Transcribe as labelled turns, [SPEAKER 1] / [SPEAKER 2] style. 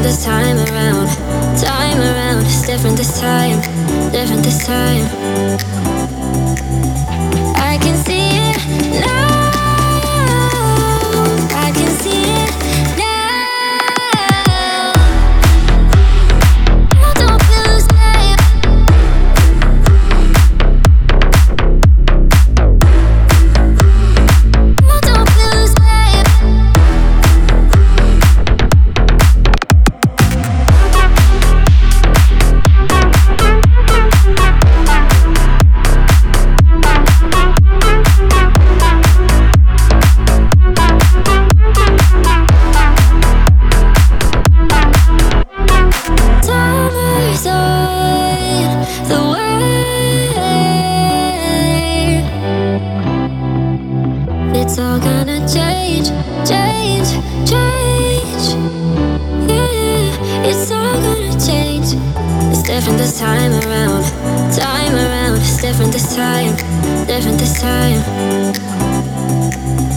[SPEAKER 1] this time around. Time around, it's different this time. Different this time. I can see it now. I can see it now. I don't feel the same. I don't feel the same. Summer's on the way. It's all gonna change, change, change. Yeah, it's all gonna change. It's different this time around. Time around, it's different this time. Different this time.